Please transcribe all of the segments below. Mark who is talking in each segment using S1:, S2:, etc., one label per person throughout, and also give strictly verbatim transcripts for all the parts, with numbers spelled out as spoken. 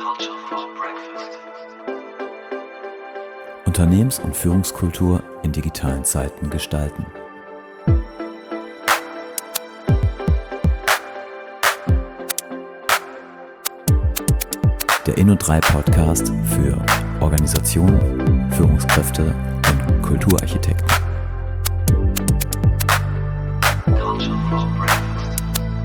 S1: Culture for Breakfast.
S2: Unternehmens- und Führungskultur in digitalen Zeiten gestalten. Der Inno drei Podcast für Organisationen, Führungskräfte und Kulturarchitekten.
S1: Culture for Breakfast.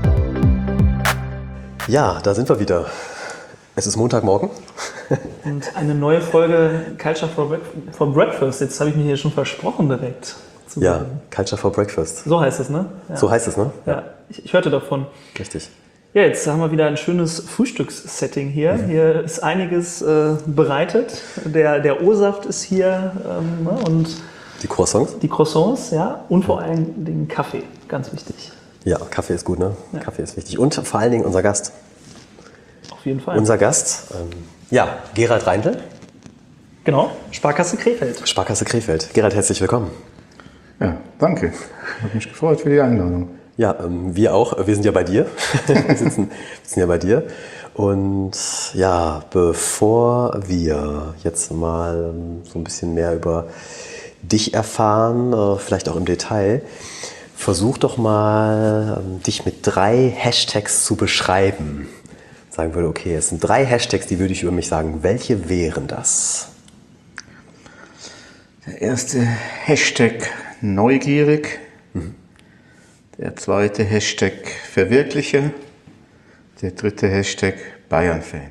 S3: Ja, da sind wir wieder. Es ist Montagmorgen.
S4: Und eine neue Folge Culture for, Break- for Breakfast. Jetzt habe ich mir hier schon versprochen direkt. zu
S3: Ja,
S4: beginnen.
S3: Culture for Breakfast.
S4: So heißt es, ne? Ja.
S3: So heißt es, ne?
S4: Ja, ich, ich hörte davon.
S3: Richtig.
S4: Ja, jetzt haben wir wieder ein schönes Frühstückssetting hier. Hier ist einiges äh, bereitet. Der, der O-Saft ist hier ähm, ne? und
S3: Die Croissants?
S4: die Croissants, ja, und vor allen Dingen Kaffee, ganz wichtig.
S3: Ja, Kaffee ist gut, ne?
S4: Ja.
S3: Kaffee ist wichtig. Und vor allen Dingen unser Gast.
S4: Auf jeden Fall.
S3: Unser Gast, ähm, ja, Gerald Reindl,
S4: Genau, Sparkasse Krefeld.
S3: Sparkasse Krefeld. Gerald, herzlich willkommen.
S5: Ja, danke. Hat mich gefreut für die Einladung.
S3: Ja, ähm, wir auch. Wir sind ja bei dir. wir sitzen, sitzen ja bei dir. Und ja, bevor wir jetzt mal ähm, so ein bisschen mehr über dich erfahren, äh, vielleicht auch im Detail, versuch doch mal, ähm, dich mit drei Hashtags zu beschreiben. Sagen würde, okay, es sind drei Hashtags, die würde ich über mich sagen. Welche wären das?
S5: Der erste Hashtag neugierig. Mhm. Der zweite Hashtag verwirkliche. Der dritte Hashtag Bayern-Fan.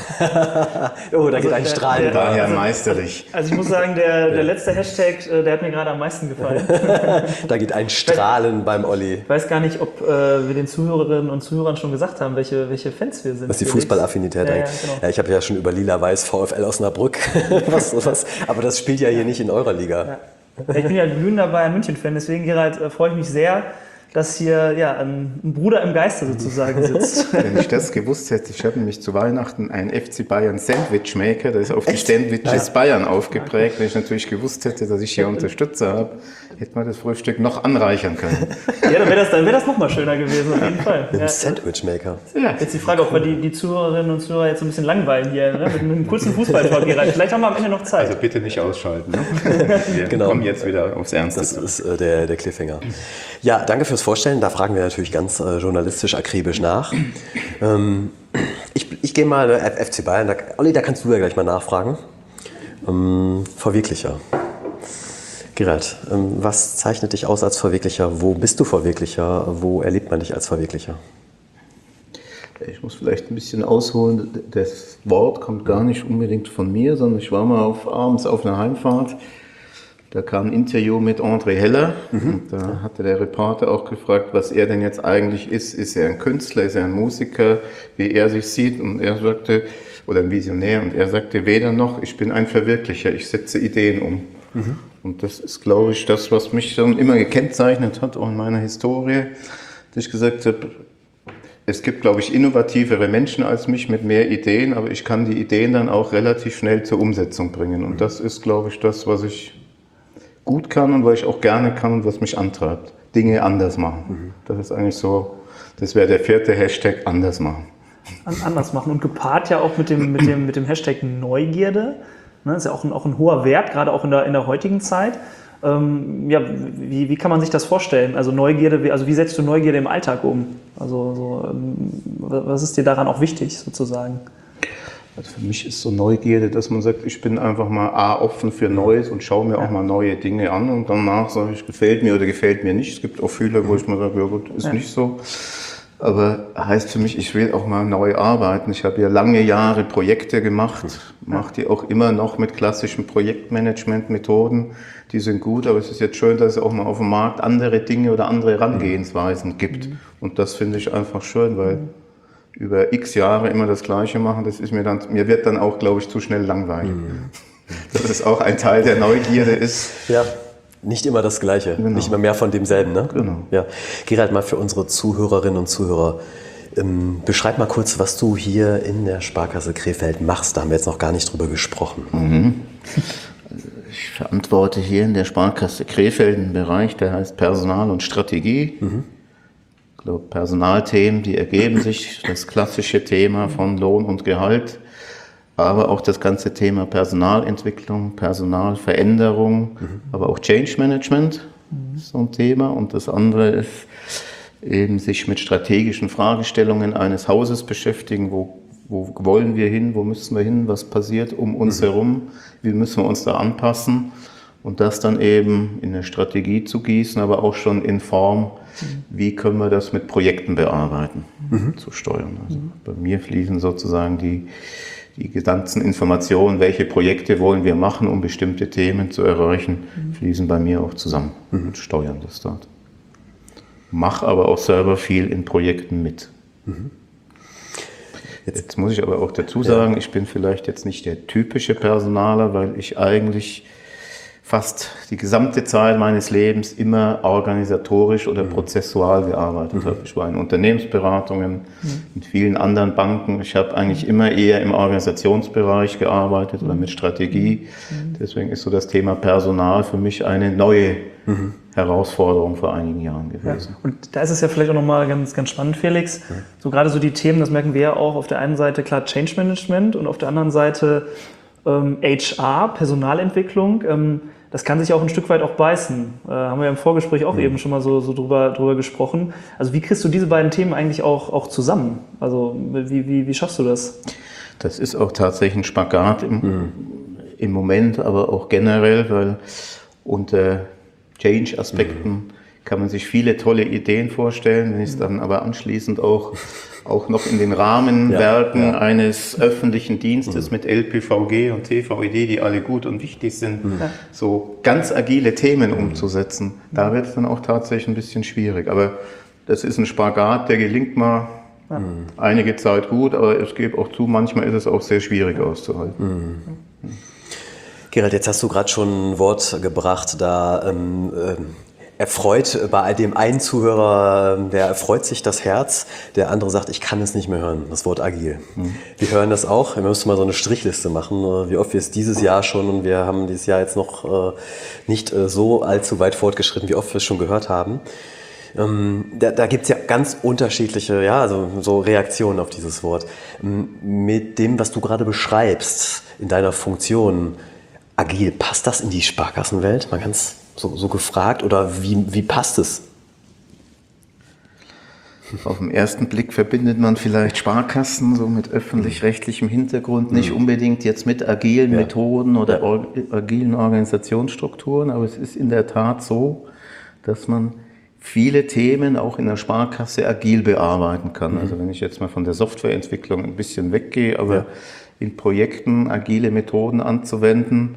S3: Oh, da geht ein
S4: der-
S3: Strahl
S4: der-
S3: über.
S5: Daher
S4: also-
S5: meisterlich.
S4: Also ich muss sagen, der, der letzte Hashtag, äh, der hat mir gerade am meisten gefallen.
S3: Da geht ein Strahlen beim Olli.
S4: Ich weiß gar nicht, ob äh, wir den Zuhörerinnen und Zuhörern schon gesagt haben, welche, welche Fans wir sind.
S3: Was die
S4: Felix.
S3: Fußballaffinität
S4: Ja, ja,
S3: angeht.
S4: genau.
S3: Ja, ich habe ja schon über Lila-Weiß VfL Osnabrück. was, was, aber das spielt ja hier nicht in eurer Liga.
S4: Ja. Ja, ich bin ja glühender Bayern München-Fan, deswegen, Gerald, äh, freue ich mich sehr, dass hier ja, ein, ein Bruder im Geiste sozusagen sitzt.
S5: Wenn ich das gewusst hätte, ich habe nämlich zu Weihnachten einen F C Bayern Sandwichmaker, der ist auf die
S3: Echt?
S5: Sandwiches Bayern aufgeprägt. Wenn ich natürlich gewusst hätte, dass ich hier Unterstützer habe, hätte man das Frühstück noch anreichern können.
S4: Ja, dann wäre das, dann wär das nochmal schöner gewesen, auf jeden Fall.
S3: Mit
S4: Ja.
S3: einem Sandwichmaker.
S5: Ja.
S4: Jetzt die Frage, ob wir die, die Zuhörerinnen und Zuhörer jetzt so ein bisschen langweilen hier, ne? mit einem kurzen Fußballtalk, Gerald. Vielleicht haben wir am Ende noch Zeit.
S5: Also bitte nicht ausschalten. Ne? Wir
S3: Genau.
S5: kommen jetzt wieder aufs Ernste.
S3: Das ist äh, der, der Cliffhanger. Ja, danke fürs Vorstellen. Da fragen wir natürlich ganz äh, journalistisch akribisch nach. Ähm, ich ich gehe mal äh, F C Bayern. Da, Olli, da kannst du ja gleich mal nachfragen. Ähm, Verwirklicher. Gerald, ähm, was zeichnet dich aus als Verwirklicher? Wo bist du Verwirklicher? Wo erlebt man dich als Verwirklicher?
S5: Ich muss vielleicht ein bisschen ausholen. Das Wort kommt gar nicht unbedingt von mir, sondern ich war mal auf, abends auf einer Heimfahrt. Da kam ein Interview mit André Heller. Und da hatte der Reporter auch gefragt, was er denn jetzt eigentlich ist. Ist er ein Künstler, ist er ein Musiker, wie er sich sieht? Und er sagte, oder ein Visionär, und er sagte, weder noch, ich bin ein Verwirklicher, ich setze Ideen um. Mhm. Und das ist, glaube ich, das, was mich schon immer gekennzeichnet hat, auch in meiner Historie, dass ich gesagt habe, es gibt, glaube ich, innovativere Menschen als mich mit mehr Ideen, aber ich kann die Ideen dann auch relativ schnell zur Umsetzung bringen. Und das ist, glaube ich, das, was ich gut kann und was ich auch gerne kann und was mich antreibt. Dinge anders machen. Mhm. Das ist eigentlich so, das wäre der vierte Hashtag, anders machen.
S4: An, anders machen. Und gepaart ja auch mit dem, mit dem, mit dem Hashtag Neugierde. Ne, ist ja auch ein, auch ein hoher Wert, gerade auch in der, in der heutigen Zeit. Ähm, ja, wie, wie kann man sich das vorstellen? Also Neugierde, wie, also wie setzt du Neugierde im Alltag um? Also so, ähm, was ist dir daran auch wichtig sozusagen?
S5: Also für mich ist so Neugierde, dass man sagt, ich bin einfach mal A, offen für Neues und schaue mir auch mal neue Dinge an und danach sage ich, gefällt mir oder gefällt mir nicht. Es gibt auch viele, wo ich mal sage, ja gut, ist ja. nicht so. Aber heißt für mich, ich will auch mal neu arbeiten. Ich habe ja lange Jahre Projekte gemacht, mache die auch immer noch mit klassischen Projektmanagement-Methoden. Die sind gut, aber es ist jetzt schön, dass es auch mal auf dem Markt andere Dinge oder andere Herangehensweisen gibt. Mhm. Und das finde ich einfach schön, weil mhm. über x Jahre immer das Gleiche machen, das ist mir dann, mir wird dann auch, glaube ich, zu schnell langweilig. Mhm. Das ist auch ein Teil der Neugierde ist.
S3: Ja. Nicht immer das Gleiche, genau. Nicht immer mehr von demselben, ne?
S5: Genau.
S3: Ja. Gerald, mal für unsere Zuhörerinnen und Zuhörer, ähm, beschreib mal kurz, was du hier in der Sparkasse Krefeld machst. Da haben wir jetzt noch gar nicht drüber gesprochen.
S5: Mhm. Ich verantworte hier in der Sparkasse Krefeld einen Bereich, der heißt Personal und Strategie. Mhm. Ich glaube, Personalthemen, die ergeben sich, das klassische Thema von Lohn und Gehalt. aber auch das ganze Thema Personalentwicklung, Personalveränderung, mhm. aber auch Change Management mhm. ist so ein Thema. Und das andere ist eben sich mit strategischen Fragestellungen eines Hauses beschäftigen, wo, wo wollen wir hin, wo müssen wir hin, was passiert um uns mhm. herum, wie müssen wir uns da anpassen und das dann eben in eine Strategie zu gießen, aber auch schon in Form, mhm. wie können wir das mit Projekten bearbeiten, mhm. zu steuern. Also mhm. bei mir fließen sozusagen die, die ganzen Informationen, welche Projekte wollen wir machen, um bestimmte Themen zu erreichen, mhm. fließen bei mir auch zusammen mhm. und steuern das dort. Mach aber auch selber viel in Projekten mit. Mhm. Jetzt, jetzt muss ich aber auch dazu sagen, ja. ich bin vielleicht jetzt nicht der typische Personaler, weil ich eigentlich fast die gesamte Zeit meines Lebens immer organisatorisch oder mhm. prozessual gearbeitet mhm. habe. Ich war in Unternehmensberatungen, mhm. in vielen anderen Banken. Ich habe eigentlich immer eher im Organisationsbereich gearbeitet mhm. oder mit Strategie. Mhm. Deswegen ist so das Thema Personal für mich eine neue mhm. Herausforderung vor einigen Jahren gewesen.
S4: Ja. Und da ist es ja vielleicht auch nochmal ganz, ganz spannend, Felix. Ja. So gerade so die Themen, das merken wir ja auch auf der einen Seite klar Change Management und auf der anderen Seite ähm, H R, Personalentwicklung. Ähm, das kann sich ja auch ein Stück weit auch beißen. Äh, haben wir ja im Vorgespräch auch mhm. eben schon mal so, so drüber, drüber gesprochen. Also wie kriegst du diese beiden Themen eigentlich auch, auch zusammen? Also wie, wie, wie schaffst du das?
S5: Das ist auch tatsächlich ein Spagat im, mhm. im Moment, aber auch generell, weil unter Change-Aspekten mhm. kann man sich viele tolle Ideen vorstellen, wenn es dann aber anschließend auch, auch noch in den Rahmenwerken ja, ja. eines öffentlichen Dienstes mhm. mit L P V G und T V E D, die alle gut und wichtig sind, mhm. so ganz agile Themen mhm. umzusetzen. Da wird es dann auch tatsächlich ein bisschen schwierig. Aber das ist ein Spagat, der gelingt mal mhm. einige Zeit gut, aber ich gebe auch zu, manchmal ist es auch sehr schwierig auszuhalten.
S3: Mhm. Gerald, jetzt hast du gerade schon ein Wort gebracht, da ähm, äh, erfreut bei dem einen Zuhörer, der erfreut sich das Herz, der andere sagt, ich kann es nicht mehr hören, das Wort agil. Mhm. Wir hören das auch, wir müssen mal so eine Strichliste machen, wie oft wir es dieses Jahr schon, und wir haben dieses Jahr jetzt noch äh, nicht äh, so allzu weit fortgeschritten, wie oft wir es schon gehört haben. Ähm, da da gibt es ja ganz unterschiedliche, ja, also so Reaktionen auf dieses Wort. Mit dem, was du gerade beschreibst in deiner Funktion, agil, passt das in die Sparkassenwelt? Mal ganz so, so gefragt, oder wie, wie passt es?
S5: Auf den ersten Blick verbindet man vielleicht Sparkassen so mit öffentlich-rechtlichem Hintergrund, nicht unbedingt jetzt mit agilen ja. Methoden oder or- agilen Organisationsstrukturen, aber es ist in der Tat so, dass man viele Themen auch in der Sparkasse agil bearbeiten kann. Mhm. Also wenn ich jetzt mal von der Softwareentwicklung ein bisschen weggehe, aber ja. in Projekten agile Methoden anzuwenden,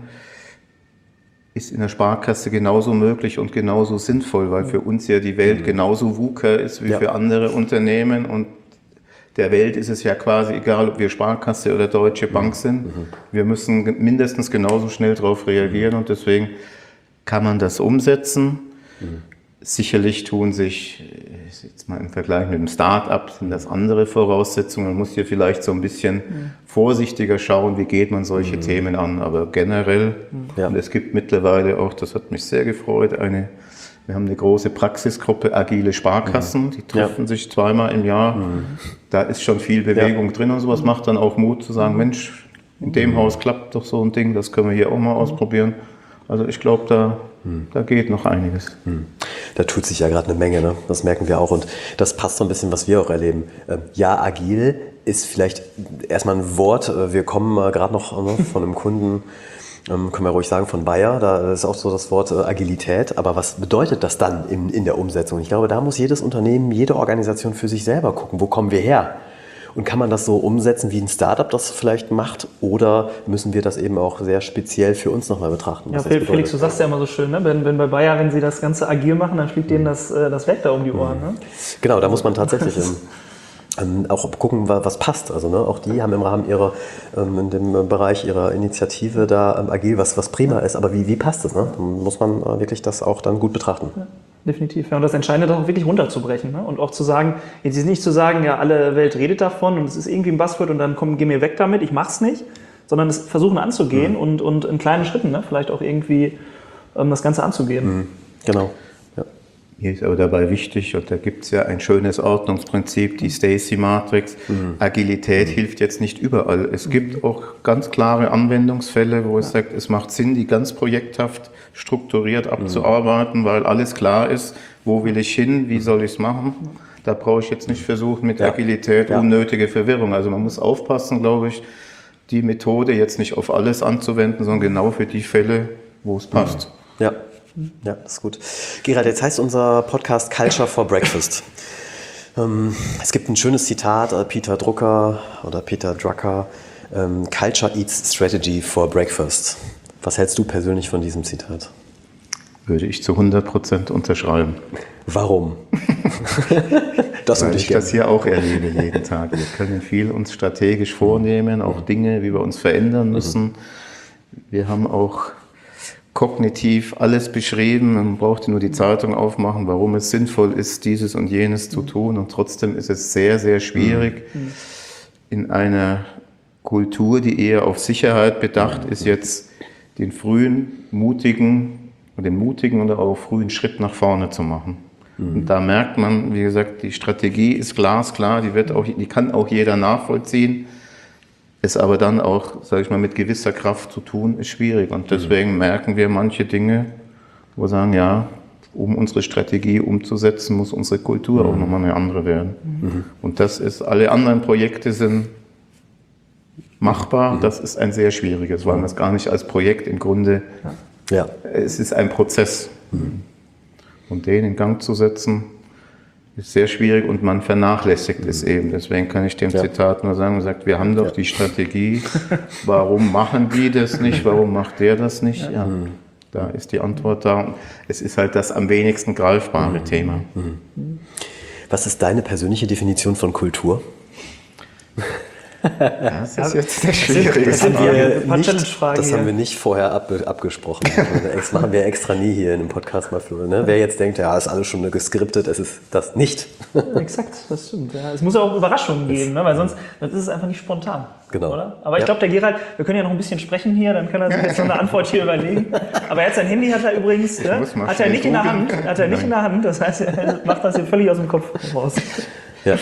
S5: ist in der Sparkasse genauso möglich und genauso sinnvoll, weil für uns ja die Welt genauso VUCA ist wie ja. für andere Unternehmen, und der Welt ist es ja quasi egal, ob wir Sparkasse oder Deutsche Bank sind. Mhm. Wir müssen mindestens genauso schnell darauf reagieren, und deswegen kann man das umsetzen. Mhm. Sicherlich tun sich, jetzt mal im Vergleich mit dem Start-up, sind das andere Voraussetzungen. Man muss hier vielleicht so ein bisschen mhm. vorsichtiger schauen, wie geht man solche mhm. Themen an. Aber generell, ja. und es gibt mittlerweile auch, das hat mich sehr gefreut, eine, wir haben eine große Praxisgruppe Agile Sparkassen, mhm. die treffen ja. sich zweimal im Jahr. Mhm. Da ist schon viel Bewegung ja. drin, und sowas macht dann auch Mut zu sagen, Mensch, in dem mhm. Haus klappt doch so ein Ding, das können wir hier auch mal ausprobieren. Also ich glaube, da, hm. da geht noch einiges.
S3: Hm. Da tut sich ja gerade eine Menge, ne? Das merken wir auch, und das passt so ein bisschen, was wir auch erleben. Ja, agil ist vielleicht erstmal ein Wort, wir kommen gerade noch ne, von einem Kunden, können wir ruhig sagen, von Bayer, da ist auch so das Wort Agilität, aber was bedeutet das dann in, in der Umsetzung? Ich glaube, da muss jedes Unternehmen, jede Organisation für sich selber gucken, wo kommen wir her? Und kann man das so umsetzen, wie ein Startup das vielleicht macht, oder müssen wir das eben auch sehr speziell für uns nochmal betrachten?
S4: Ja, Felix, du sagst ja immer so schön, ne? wenn, wenn bei Bayer, wenn sie das Ganze agil machen, dann fliegt denen das, das Werk da um die Ohren. Ne?
S3: Genau, da muss man tatsächlich ähm, auch gucken, was passt. Also ne, auch die haben im Rahmen ihrer, ähm, in dem Bereich ihrer Initiative da ähm, agil, was, was prima ist, aber wie, wie passt es? Ne? Da muss man äh, wirklich das auch dann gut betrachten. Ja.
S4: Definitiv. Ja, und das Entscheidende ist auch wirklich runterzubrechen, ne? Und auch zu sagen, jetzt ist nicht zu sagen, ja, alle Welt redet davon und es ist irgendwie ein Buzzword und dann komm, geh mir weg damit, ich mach's nicht, sondern es versuchen anzugehen mhm. und, und in kleinen Schritten, ne? Vielleicht auch irgendwie ähm, das Ganze anzugehen.
S3: Mhm. Genau. Ja.
S5: Mir ist aber dabei wichtig, und da gibt es ja ein schönes Ordnungsprinzip, die Stacy-Matrix. Mhm. Agilität mhm. hilft jetzt nicht überall. Es mhm. gibt auch ganz klare Anwendungsfälle, wo es ja. sagt, es macht Sinn, die ganz projekthaft strukturiert abzuarbeiten, mhm. weil alles klar ist, wo will ich hin, wie soll ich es machen. Da brauche ich jetzt nicht versuchen, mit ja. Agilität ja. unnötige Verwirrung. Also man muss aufpassen, glaube ich, die Methode jetzt nicht auf alles anzuwenden, sondern genau für die Fälle, wo es passt.
S3: Ja. Ja, das ist gut. Gerald, jetzt heißt unser Podcast Culture for Breakfast. Ähm, es gibt ein schönes Zitat, äh, Peter Drucker oder Peter Drucker, ähm, Culture eats strategy for breakfast. Was hältst du persönlich von diesem Zitat?
S5: Würde ich zu hundert Prozent unterschreiben.
S3: Warum? Das
S5: Weil ich gerne. Das hier auch erlebe jeden Tag. Wir können viel uns strategisch vornehmen, auch Dinge, wie wir uns verändern müssen. Wir haben auch kognitiv alles beschrieben, man brauchte nur die Zeitung aufmachen, warum es sinnvoll ist, dieses und jenes zu tun, und trotzdem ist es sehr, sehr schwierig, in einer Kultur, die eher auf Sicherheit bedacht ist, jetzt den frühen, mutigen, den mutigen oder auch frühen Schritt nach vorne zu machen. Und da merkt man, wie gesagt, die Strategie ist glasklar, die wird auch, die kann auch jeder nachvollziehen. Es aber dann auch, sage ich mal, mit gewisser Kraft zu tun, ist schwierig. Und deswegen mhm. merken wir manche Dinge, wo wir sagen, ja, um unsere Strategie umzusetzen, muss unsere Kultur mhm. auch nochmal eine andere werden. Mhm. Und das ist, alle anderen Projekte sind machbar, mhm. das ist ein sehr schwieriges, weil man es gar nicht als Projekt im Grunde, ja. es ist ein Prozess. Mhm. Und den in Gang zu setzen, ist sehr schwierig, und man vernachlässigt es eben. Deswegen kann ich dem ja. Zitat nur sagen, man sagt, wir haben doch ja. die Strategie, warum machen die das nicht, warum macht der das nicht? Ja, mhm. da ist die Antwort da. Es ist halt das am wenigsten greifbare mhm. Thema.
S3: Mhm. Was ist deine persönliche Definition von Kultur?
S5: Das ist jetzt eine schwierige
S3: das haben wir nicht, Das haben wir nicht vorher ab, abgesprochen. Das machen wir extra nie hier in dem Podcast mal für. Ne? Wer jetzt denkt, ja, ist alles schon geskriptet, es ist das nicht.
S4: Exakt, das stimmt. Ja. Es muss ja auch Überraschungen geben, ne? Weil sonst ist es einfach nicht spontan.
S3: Genau.
S4: Oder? Aber ich ja. glaube, der Gerald, wir können ja noch ein bisschen sprechen hier, dann kann er sich jetzt noch eine Antwort hier überlegen. Aber jetzt sein Handy hat er übrigens, ne? hat er nicht in der Hand, hat er nicht in der Hand. Das heißt, er macht das hier völlig aus dem Kopf raus.
S3: Ja.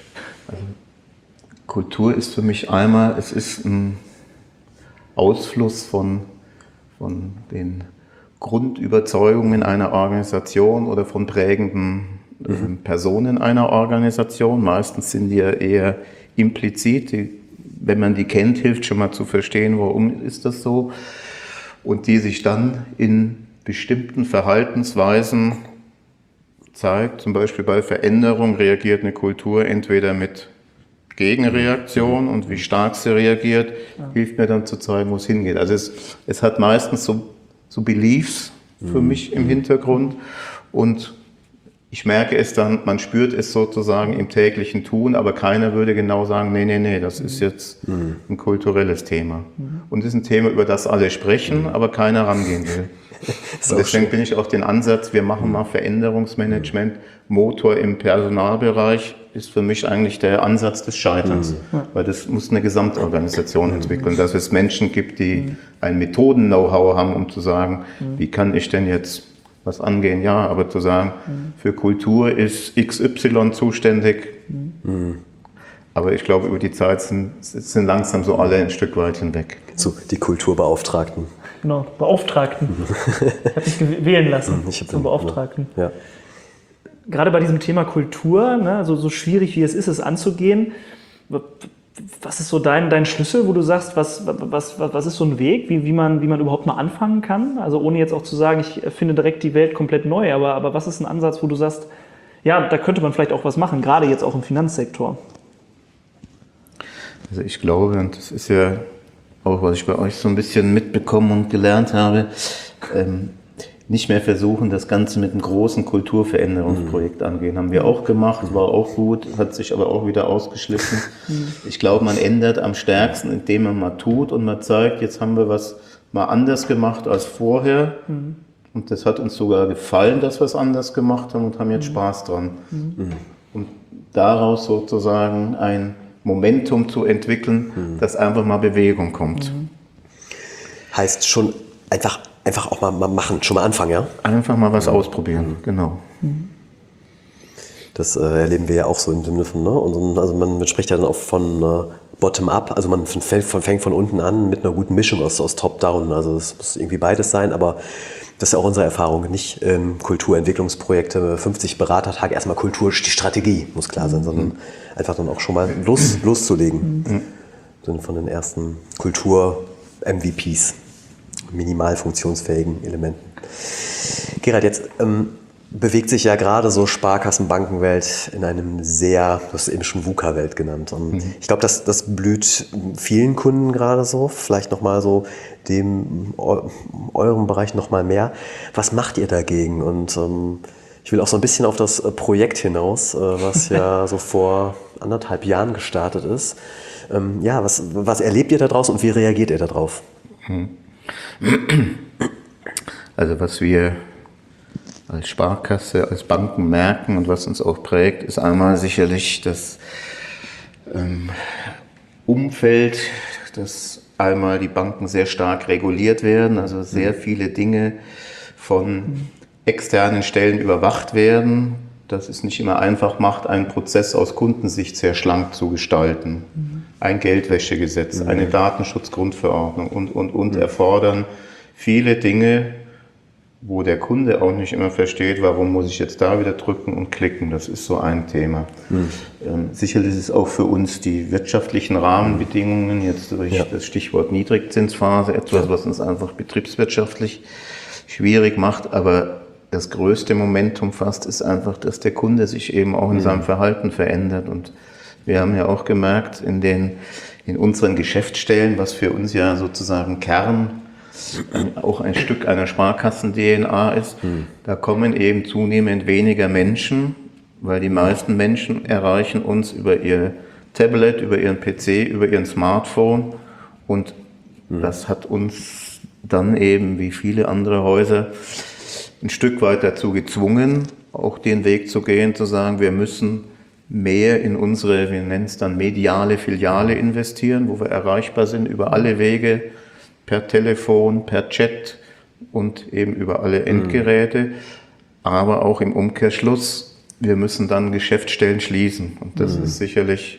S5: Kultur ist für mich einmal, es ist ein Ausfluss von, von den Grundüberzeugungen einer Organisation oder von prägenden mhm. Personen einer Organisation. Meistens sind die ja eher implizit. Die, wenn man die kennt, hilft schon mal zu verstehen, warum ist das so. Und die sich dann in bestimmten Verhaltensweisen zeigt. Zum Beispiel bei Veränderung reagiert eine Kultur entweder mit Gegenreaktion, und wie stark sie reagiert, ja. hilft mir dann zu zeigen, wo es hingeht. Also es, es hat meistens so, so Beliefs für mhm. mich im Hintergrund, und ich merke es dann, man spürt es sozusagen im täglichen Tun, aber keiner würde genau sagen, nee, nee, nee, das ist jetzt mhm. ein kulturelles Thema. Mhm. Und es ist ein Thema, über das alle sprechen, mhm. aber keiner rangehen will. Und deswegen bin ich auch den Ansatz, wir machen mal Veränderungsmanagement, Motor im Personalbereich, ist für mich eigentlich der Ansatz des Scheiterns. Mhm. Weil das muss eine Gesamtorganisation entwickeln, dass es Menschen gibt, die mhm. ein Methoden-Know-how haben, um zu sagen, mhm. wie kann ich denn jetzt was angehen? Ja, aber zu sagen, mhm. für Kultur ist X Y zuständig. Mhm. Aber ich glaube, über die Zeit sind, sind langsam so alle ein Stück weit hinweg.
S3: So, die Kulturbeauftragten.
S4: Genau, Beauftragten. Ich habe mich wählen lassen ich zum Beauftragten.
S3: Ja.
S4: Gerade bei diesem Thema Kultur, ne, so, so schwierig wie es ist, es anzugehen, was ist so dein, dein Schlüssel, wo du sagst, was, was, was, was ist so ein Weg, wie, wie, man, wie man überhaupt mal anfangen kann? Also ohne jetzt auch zu sagen, ich finde direkt die Welt komplett neu, aber, aber was ist ein Ansatz, wo du sagst, ja, da könnte man vielleicht auch was machen, gerade jetzt auch im Finanzsektor?
S5: Also ich glaube, und das ist ja auch, was ich bei euch so ein bisschen mitbekommen und gelernt habe, ähm, nicht mehr versuchen, das Ganze mit einem großen Kulturveränderungsprojekt mhm. angehen. Haben wir auch gemacht, war auch gut, hat sich aber auch wieder ausgeschliffen. Mhm. Ich glaube, man ändert am stärksten, indem man mal tut und man zeigt, jetzt haben wir was mal anders gemacht als vorher. Mhm. Und das hat uns sogar gefallen, dass wir es anders gemacht haben und haben jetzt mhm. Spaß dran. Mhm. Und daraus sozusagen ein Momentum zu entwickeln, mhm. dass einfach mal Bewegung kommt.
S3: Mhm. Heißt schon einfach, einfach auch mal, mal machen, schon mal anfangen, ja?
S5: Einfach mal was mhm. ausprobieren, genau.
S4: Mhm.
S3: Das äh, erleben wir ja auch so im Sinne von, ne? Und, also man, man spricht ja dann auch von äh, Bottom-up, also man fängt von, fängt von unten an mit einer guten Mischung aus, aus Top-Down. Also es muss irgendwie beides sein, aber das ist ja auch unsere Erfahrung. Nicht ähm, Kulturentwicklungsprojekte, fünfzig Beratertage, erstmal Kultur, die Strategie muss klar sein, sondern einfach dann auch schon mal los, loszulegen. Mhm. Sind von den ersten Kultur-M V Ps, minimal funktionsfähigen Elementen. Gerald, jetzt ähm, bewegt sich ja gerade so Sparkassen-Bankenwelt in einem sehr, du hast eben schon VUCA-Welt genannt. Und mhm. ich glaube, das, das blüht vielen Kunden gerade so, vielleicht nochmal so dem eurem Bereich nochmal mehr. Was macht ihr dagegen? Und ähm, ich will auch so ein bisschen auf das Projekt hinaus, äh, was ja so vor anderthalb Jahren gestartet ist. Ähm, ja, was, was erlebt ihr da draußen und wie reagiert ihr da drauf?
S5: Also was wir als Sparkasse, als Banken merken und was uns auch prägt, ist einmal sicherlich das ähm, Umfeld, dass einmal die Banken sehr stark reguliert werden, also sehr viele Dinge von externen Stellen überwacht werden, dass es nicht immer einfach macht, einen Prozess aus Kundensicht sehr schlank zu gestalten. Mhm. Ein Geldwäschegesetz, mhm. eine Datenschutzgrundverordnung und, und, und mhm. erfordern viele Dinge, wo der Kunde auch nicht immer versteht, warum muss ich jetzt da wieder drücken und klicken. Das ist so ein Thema. Mhm. Ähm, sicherlich ist es auch für uns die wirtschaftlichen Rahmenbedingungen, jetzt durch ja. das Stichwort Niedrigzinsphase, etwas, was uns einfach betriebswirtschaftlich schwierig macht. Aber das größte Momentum fast ist einfach, dass der Kunde sich eben auch in mhm. seinem Verhalten verändert. Und wir haben ja auch gemerkt, in, den, in unseren Geschäftsstellen, was für uns ja sozusagen Kern auch ein Stück einer Sparkassen-D N A ist, hm. da kommen eben zunehmend weniger Menschen, weil die meisten Menschen erreichen uns über ihr Tablet, über ihren P C, über ihren Smartphone und hm. das hat uns dann eben, wie viele andere Häuser, ein Stück weit dazu gezwungen, auch den Weg zu gehen, zu sagen, wir müssen mehr in unsere, wir nennen es dann mediale Filiale investieren, wo wir erreichbar sind über alle Wege, per Telefon, per Chat und eben über alle Endgeräte, mhm. aber auch im Umkehrschluss, wir müssen dann Geschäftsstellen schließen. Und das mhm. ist sicherlich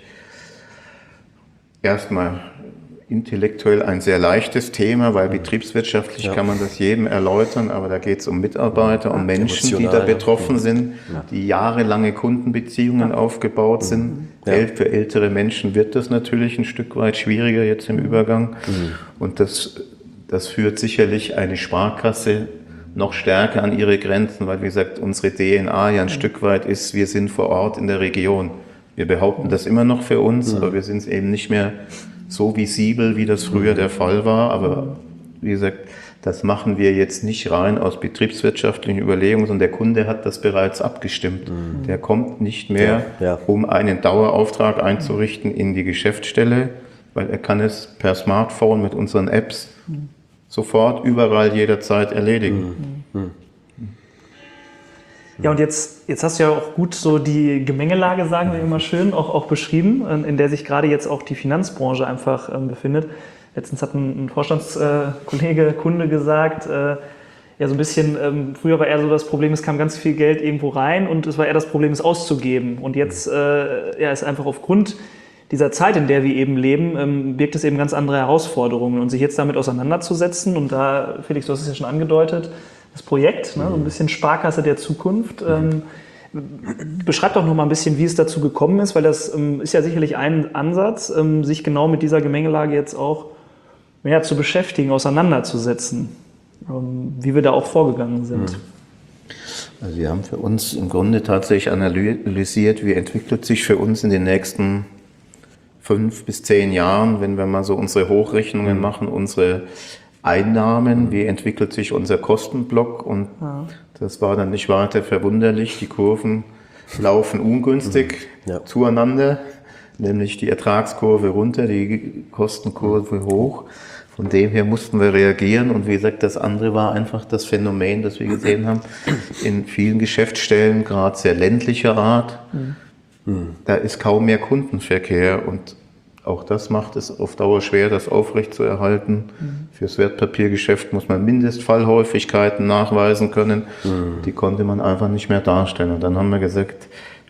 S5: erstmal intellektuell ein sehr leichtes Thema, weil betriebswirtschaftlich ja. kann man das jedem erläutern, aber da geht es um Mitarbeiter und Menschen, Emotional, die da betroffen ja. sind, ja. die jahrelange Kundenbeziehungen ja. aufgebaut mhm. sind. Ja. Für ältere Menschen wird das natürlich ein Stück weit schwieriger jetzt im Übergang. Mhm. Und das, das führt sicherlich eine Sparkasse noch stärker an ihre Grenzen, weil, wie gesagt, unsere D N A ja ein mhm. Stück weit ist, wir sind vor Ort in der Region. Wir behaupten das immer noch für uns, mhm. aber wir sind es eben nicht mehr so visibel, wie das früher der Fall war. Aber wie gesagt, das machen wir jetzt nicht rein aus betriebswirtschaftlichen Überlegungen, sondern der Kunde hat das bereits abgestimmt. Mhm. Der kommt nicht mehr, ja, ja. um einen Dauerauftrag einzurichten in die Geschäftsstelle, weil er kann es per Smartphone mit unseren Apps mhm. sofort, überall, jederzeit erledigen. Mhm. Mhm.
S4: Ja, und jetzt, jetzt hast du ja auch gut so die Gemengelage, sagen wir immer schön, auch, auch beschrieben, in der sich gerade jetzt auch die Finanzbranche einfach ähm, befindet. Letztens hat ein, ein Vorstandskollege, äh, Kunde gesagt, äh, ja so ein bisschen, ähm, früher war eher so das Problem, es kam ganz viel Geld irgendwo rein und es war eher das Problem, es auszugeben. Und jetzt äh, ja, ist einfach aufgrund dieser Zeit, in der wir eben leben, ähm, birgt es eben ganz andere Herausforderungen. Und sich jetzt damit auseinanderzusetzen, und da, Felix, du hast es ja schon angedeutet, das Projekt, ne, so ein bisschen Sparkasse der Zukunft. Ähm, beschreib doch noch mal ein bisschen, wie es dazu gekommen ist, weil das ähm, ist ja sicherlich ein Ansatz, ähm, sich genau mit dieser Gemengelage jetzt auch mehr zu beschäftigen, auseinanderzusetzen, ähm, wie wir da auch vorgegangen sind.
S5: Also wir haben für uns im Grunde tatsächlich analysiert, wie entwickelt sich für uns in den nächsten fünf bis zehn Jahren, wenn wir mal so unsere Hochrechnungen machen, unsere Einnahmen, wie entwickelt sich unser Kostenblock, und ja. das war dann nicht weiter verwunderlich. Die Kurven laufen ungünstig ja. zueinander, nämlich die Ertragskurve runter, die Kostenkurve hoch. Von dem her mussten wir reagieren, und wie gesagt, das andere war einfach das Phänomen, das wir gesehen haben, in vielen Geschäftsstellen, gerade sehr ländlicher Art, mhm. da ist kaum mehr Kundenverkehr, und auch das macht es auf Dauer schwer, das aufrechtzuerhalten. Mhm. Fürs Wertpapiergeschäft muss man Mindestfallhäufigkeiten nachweisen können. Mhm. Die konnte man einfach nicht mehr darstellen. Und dann haben wir gesagt,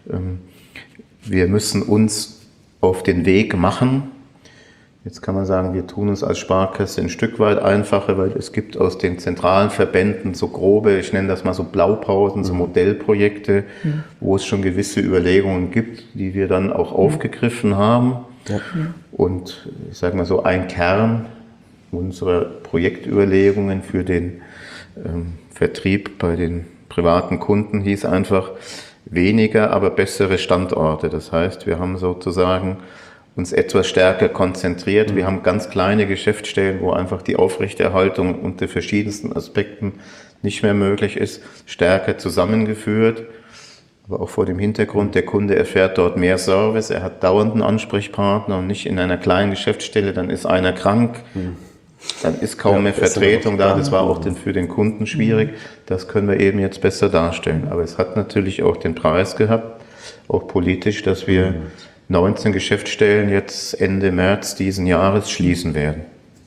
S5: Ähm, wir müssen uns auf den Weg machen. Jetzt kann man sagen, wir tun uns als Sparkasse ein Stück weit einfacher, weil es gibt aus den zentralen Verbänden so grobe, ich nenne das mal so Blaupausen, so Modellprojekte, mhm. wo es schon gewisse Überlegungen gibt, die wir dann auch mhm. aufgegriffen haben. Ja. Und ich sage mal so, ein Kern unserer Projektüberlegungen für den ähm, Vertrieb bei den privaten Kunden hieß einfach weniger, aber bessere Standorte. Das heißt, wir haben sozusagen uns etwas stärker konzentriert. Wir haben ganz kleine Geschäftsstellen, wo einfach die Aufrechterhaltung unter verschiedensten Aspekten nicht mehr möglich ist, stärker zusammengeführt. Aber auch vor dem Hintergrund, der Kunde erfährt dort mehr Service, er hat dauernden Ansprechpartner und nicht in einer kleinen Geschäftsstelle, dann ist einer krank, dann ist kaum ja, mehr Vertretung da. Das war auch den, für den Kunden schwierig. Das können wir eben jetzt besser darstellen. Aber es hat natürlich auch den Preis gehabt, auch politisch, dass wir neunzehn Geschäftsstellen jetzt Ende März diesen Jahres schließen werden.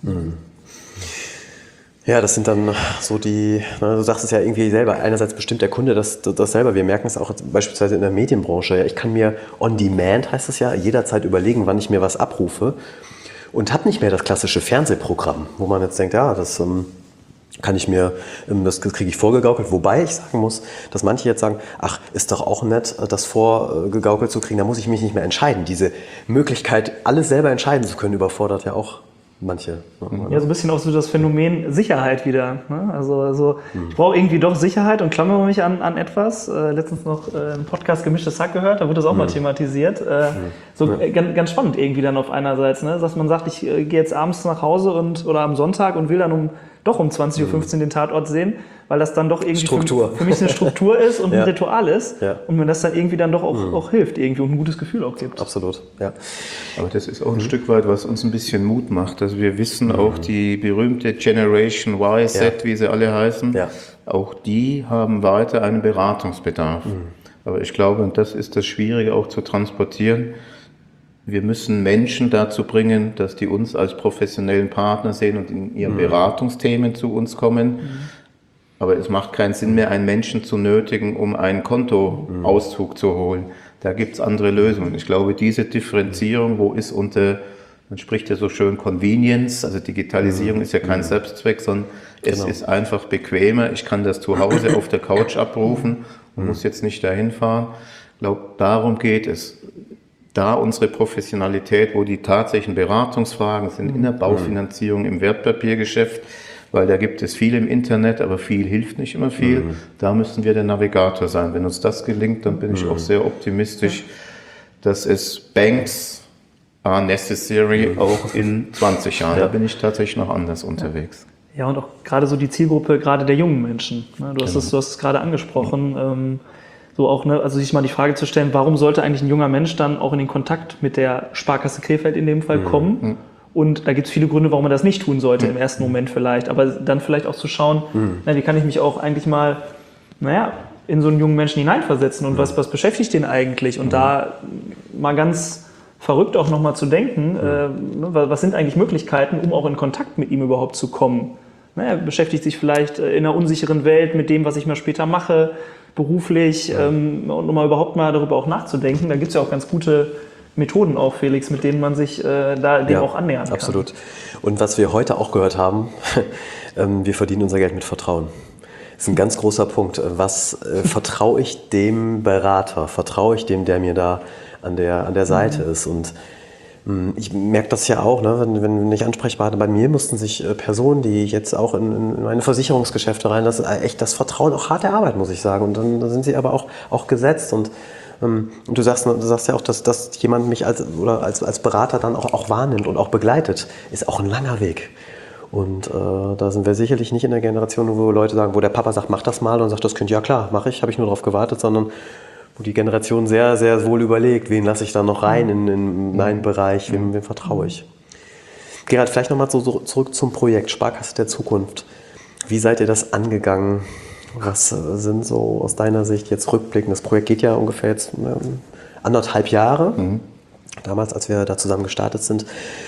S3: Ja, das sind dann so die, du sagst es ja irgendwie selber, einerseits bestimmt der Kunde das, das selber, wir merken es auch beispielsweise in der Medienbranche, ja, ich kann mir on demand, heißt es ja, jederzeit überlegen, wann ich mir was abrufe und habe nicht mehr das klassische Fernsehprogramm, wo man jetzt denkt, ja, das ähm, kann ich mir, das kriege ich vorgegaukelt, wobei ich sagen muss, dass manche jetzt sagen, ach, ist doch auch nett, das vorgegaukelt zu kriegen, da muss ich mich nicht mehr entscheiden. Diese Möglichkeit, alles selber entscheiden zu können, überfordert ja auch manche.
S4: Ja, so ein bisschen auch so das Phänomen Sicherheit wieder. Ne? Also, also hm. ich brauche irgendwie doch Sicherheit und klammere mich an, an etwas. Äh, letztens noch äh, einen Podcast Gemischtes Hack gehört, da wurde das auch hm. mal thematisiert. Äh, hm. So ja. ganz, ganz spannend irgendwie dann auf einerseits, ne? Dass man sagt, ich äh, gehe jetzt abends nach Hause und oder am Sonntag und will dann um doch um zwanzig Uhr fünfzehn den Tatort sehen, weil das dann doch irgendwie
S3: Struktur.
S4: Für, für mich eine Struktur ist und ja. ein Ritual ist
S3: ja.
S4: und mir das dann irgendwie dann doch auch, mhm. auch hilft irgendwie und ein gutes Gefühl auch gibt.
S3: Absolut, ja.
S5: Aber das ist auch ein mhm. Stück weit, was uns ein bisschen Mut macht. Also wir wissen mhm. auch die berühmte Generation Y, Z, ja. wie sie alle heißen, ja. auch die haben weiter einen Beratungsbedarf. Mhm. Aber ich glaube, und das ist das Schwierige auch zu transportieren, wir müssen Menschen dazu bringen, dass die uns als professionellen Partner sehen und in ihren mhm. Beratungsthemen zu uns kommen. Mhm. Aber es macht keinen Sinn mehr, einen Menschen zu nötigen, um einen Kontoauszug mhm. zu holen. Da gibt es andere Lösungen. Ich glaube, diese Differenzierung, wo ist unter, man spricht ja so schön Convenience, also Digitalisierung mhm. ist ja kein mhm. Selbstzweck, sondern es genau. ist einfach bequemer. Ich kann das zu Hause auf der Couch abrufen und mhm. muss jetzt nicht dahin fahren. Ich glaube, darum geht es. Da unsere Professionalität, wo die tatsächlichen Beratungsfragen sind in der Baufinanzierung, im Wertpapiergeschäft, weil da gibt es viel im Internet, aber viel hilft nicht immer viel. Mhm. Da müssen wir der Navigator sein. Wenn uns das gelingt, dann bin ich mhm. auch sehr optimistisch, dass es Banks are necessary mhm. auch in zwanzig Jahren. Ja. Da bin ich tatsächlich noch anders unterwegs.
S4: Ja, und auch gerade so die Zielgruppe, gerade der jungen Menschen. Du hast, genau. es, du hast es gerade angesprochen. Ähm, So auch, ne, also sich mal die Frage zu stellen, warum sollte eigentlich ein junger Mensch dann auch in den Kontakt mit der Sparkasse Krefeld in dem Fall mhm. kommen? Mhm. Und da gibt es viele Gründe, warum man das nicht tun sollte, mhm. im ersten Moment vielleicht. Aber dann vielleicht auch zu schauen, mhm. na, wie kann ich mich auch eigentlich mal, naja, in so einen jungen Menschen hineinversetzen und mhm. was, was beschäftigt den eigentlich? Und mhm. da mal ganz verrückt auch nochmal zu denken, mhm. äh, ne, was sind eigentlich Möglichkeiten, um auch in Kontakt mit ihm überhaupt zu kommen? Na, er beschäftigt sich vielleicht in einer unsicheren Welt mit dem, was ich mal später mache, beruflich, ja. ähm, und um mal überhaupt mal darüber auch nachzudenken. Da gibt es ja auch ganz gute Methoden auch, Felix, mit denen man sich äh, da dem ja, auch annähern kann.
S3: Absolut. Und was wir heute auch gehört haben, ähm, wir verdienen unser Geld mit Vertrauen. Das ist ein ganz großer Punkt. Was äh, vertraue ich dem Berater? Vertraue ich dem, der mir da an der, an der Seite mhm. ist? Und ich merke das ja auch, ne, wenn, wenn ich ansprechbar bei mir mussten sich äh, Personen, die jetzt auch in, in meine Versicherungsgeschäfte rein, das ist echt das Vertrauen, auch harte Arbeit, muss ich sagen. Und dann, dann sind sie aber auch, auch gesetzt. Und, ähm, und du sagst, du sagst ja auch, dass, dass jemand mich als, oder als, als Berater dann auch, auch wahrnimmt und auch begleitet, ist auch ein langer Weg. Und äh, da sind wir sicherlich nicht in der Generation, wo Leute sagen, wo der Papa sagt, mach das mal und sagt, das könnt, ja klar, mache ich, habe ich nur darauf gewartet, sondern wo die Generation sehr, sehr wohl überlegt, wen lasse ich da noch rein in, in meinen Bereich, wem, wem vertraue ich. Gerhard, vielleicht nochmal so, so zurück zum Projekt Sparkasse der Zukunft. Wie seid ihr das angegangen? Was sind so aus deiner Sicht jetzt rückblickend? Das Projekt geht ja ungefähr jetzt ähm, anderthalb Jahre. Mhm. Damals, als wir da zusammen gestartet sind.